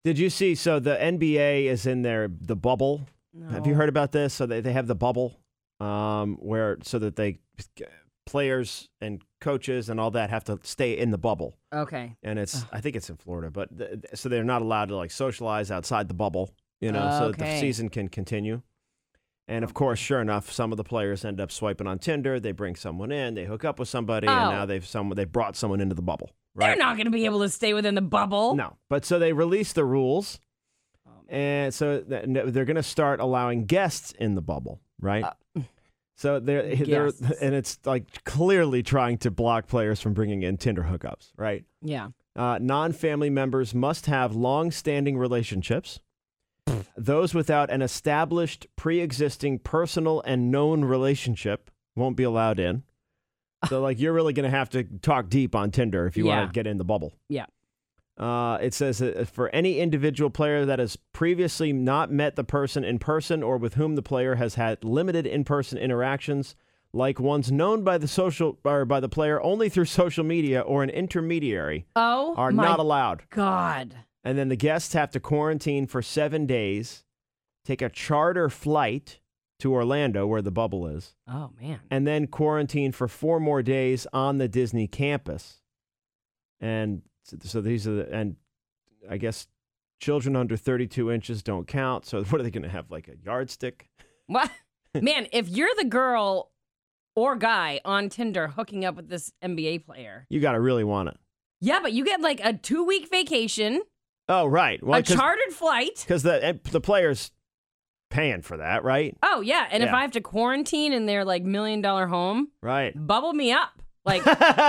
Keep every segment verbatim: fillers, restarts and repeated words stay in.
Did you see? So the N B A is in their the bubble. No. Have you heard about this? So they, they have the bubble um, where so that they players and coaches and all that have to stay in the bubble. Okay. And it's I think it's in Florida, but th- so they're not allowed to like socialize outside the bubble, you know, so that the Okay. season can continue. And of course, sure enough, some of the players end up swiping on Tinder. They bring someone in, they hook up with somebody, Oh. and now they've some they brought someone into the bubble. Right? They're not going to be able to stay within the bubble. No, but so they released the rules, and so th- they're going to start allowing guests in the bubble, right? Uh, so they're they're guests. and it's like clearly trying to block players from bringing in Tinder hookups, right? Yeah. Uh, non-family members must have long-standing relationships. Those without an established, pre-existing personal and known relationship won't be allowed in. So, like, you're really going to have to talk deep on Tinder if you Yeah. want to get in the bubble. Yeah. Uh, it says that for any individual player that has previously not met the person in person or with whom the player has had limited in-person interactions, like ones known by the social or by the player only through social media or an intermediary, Oh, are my not allowed. God. And then the guests have to quarantine for seven days, take a charter flight to Orlando, where the bubble is, Oh, man. and then quarantine for four more days on the Disney campus. And so- so these are the, and I guess children under thirty-two inches don't count. So what are they going to have, like a yardstick? What? Man, if you're the girl or guy on Tinder hooking up with this N B A player, You got to really want it. yeah, but you get like a two-week vacation, Oh, right. Well, a chartered flight. because the, and the player's paying for that, right? Oh, yeah. And if Yeah. I have to quarantine in their like million dollar home, Right. bubble me up. Like,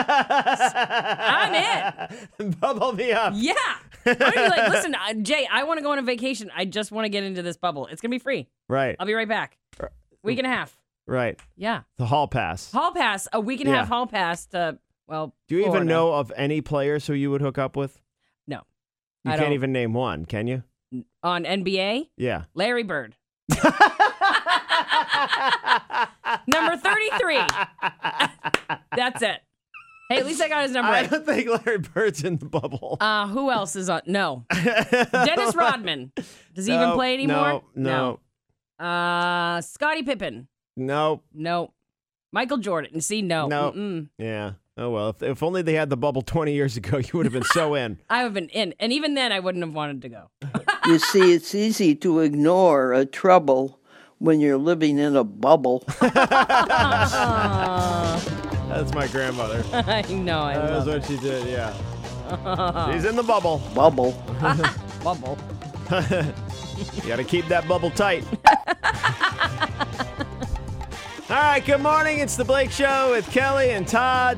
I'm in. Bubble me up. yeah. I'm gonna be like, listen, uh, Jay, I want to go on a vacation. I just want to get into this bubble. It's going to be free. Right. I'll be right back. Week and a half. Right. Yeah. The hall pass. Hall pass, a week and a Yeah. half hall pass to, well, Do you even Florida. know of any players who you would hook up with? No. You I can't don't. even name one, can you? On N B A? Yeah. Larry Bird. Number thirty-three. That's it. Hey, at least I got his number I right. don't think Larry Bird's in the bubble. Uh, who else is on? No. Dennis Rodman. Does he even No, play anymore? No, no, Uh, Scottie Pippen. no, No. Michael Jordan. See, no. No. Mm-mm. yeah. Oh, well, if, if only they had the bubble twenty years ago, you would have been so in. I would have been in. And even then, I wouldn't have wanted to go. You see, it's easy to ignore a trouble when you're living in a bubble. That's my grandmother. I know. I That's love what it. she did, yeah. She's in the bubble. Bubble. Bubble. You got to keep that bubble tight. All right, good morning. It's the Blake Show with Kelly and Todd.